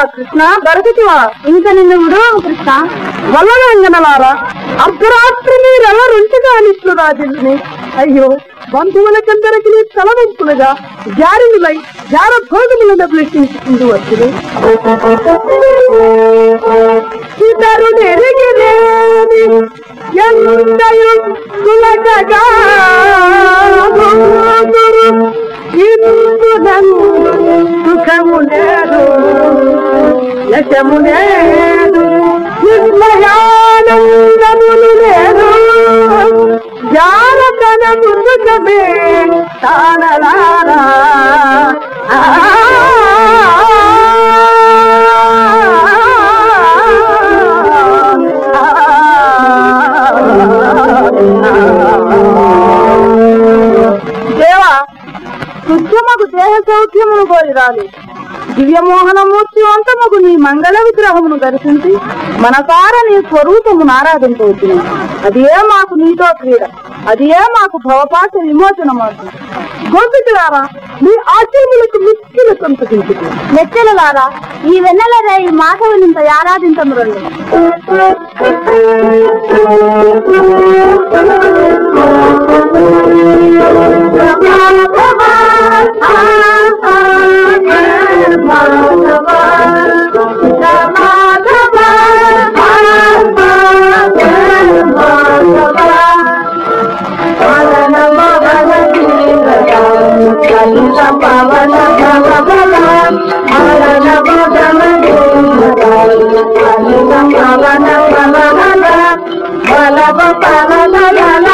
కృష్ణ దొరకటివా ఇంక నిన్ను విడువము కృష్ణ. వల్లనంగనలారా అర్ధరాత్రి మీరెలా రుంచగా అనిట్లు రాజుని. అయ్యో బంధువులకందరికి తలవంపులుగా జారినులై జారభోగములను అభిలషించుకుంటూ వచ్చును. ఇతరుడెరిగిరేని ఎంతయు సులకగా సుఖము లేదు యశము లేదు నిర్మయానందములు లేదు జానతనము సుఖమే తానలారా. దేవా శుద్ధమగు దేహ సౌఖ్యమును కోరిరాలి. దివ్యమోహనమూర్తి వంతమగు నీ మంగళ విగ్రహమును దర్శించి మనసార నీ స్వరూపమును ఆరాధించవచ్చు. అదే మాకు నీతో క్రీడ, అదే మాకు భవపాశ విమోచనమవుతుంది. గోపికులారా మీ ఆచరణలకు మిక్కిలు సంతకించుకు. నెచ్చెలలారా ఈ వెన్నెల రేయి మాధవునింత ఆరాధించము రండి. Bala